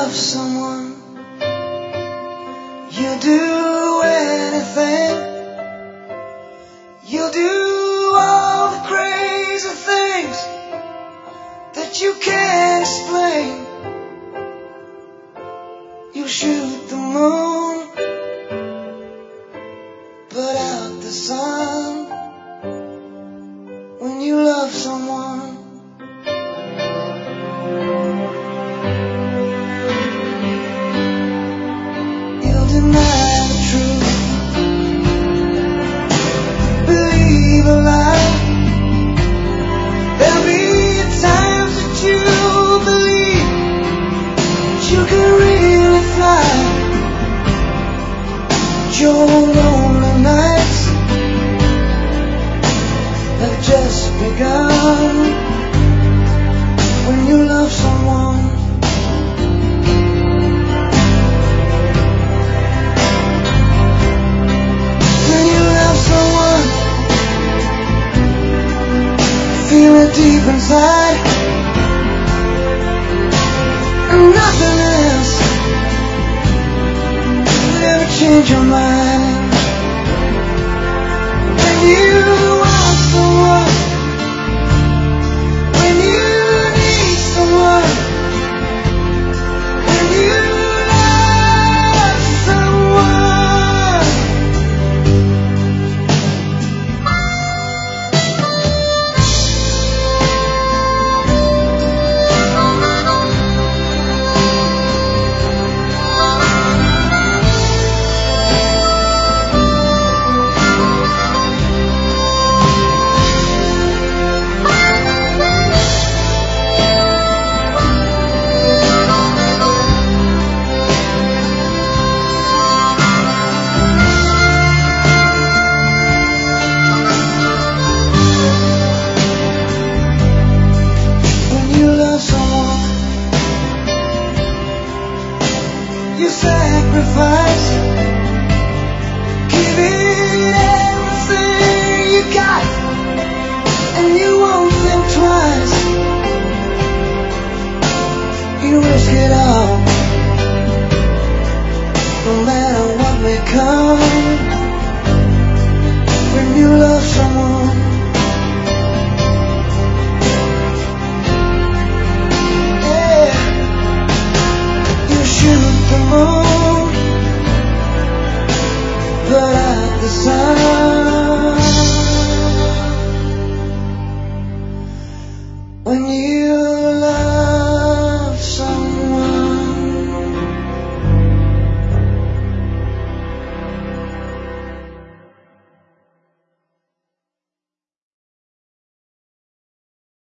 love someone, you'll do anything. You'll do all the crazy things that you can't explain. You'll shoot the moon, put out the sun. When you love someone, you'll deny the truth, believe a lie. There'll be times that you believe that you can really fly. But your lonely nights have just begun. When you love someone, when you love someone, feel it deep inside, and nothing else will ever change your mind. When you want someone, when you need someone, when you love someone. You sacrifice, giving everything you got, and you won't think twice. You risk it all, no matter what may come. When you love someone, shoot the moon, put out the sun.